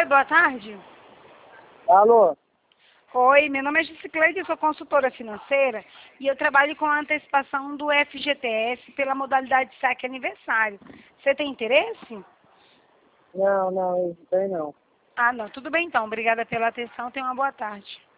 Oi, boa tarde. Alô? Oi, meu nome é Gicicleide, eu sou consultora financeira e eu trabalho com a antecipação do FGTS pela modalidade saque aniversário. Você tem interesse? Não, não tem não. Ah, não. Tudo bem então. Obrigada pela atenção. Tenha uma boa tarde.